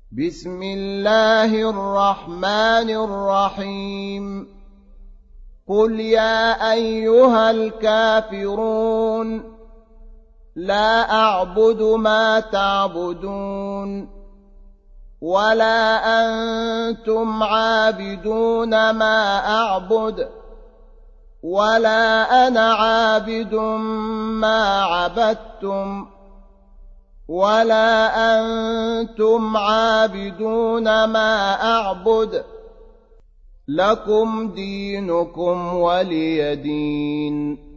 بسم الله الرحمن الرحيم قل يا أيها الكافرون لا أعبد ما تعبدون ولا أنتم عابدون ما أعبد ولا أنا عابد ما عبدتم ولا أنتم عابدون ما أعبد لكم دينكم ولي دين.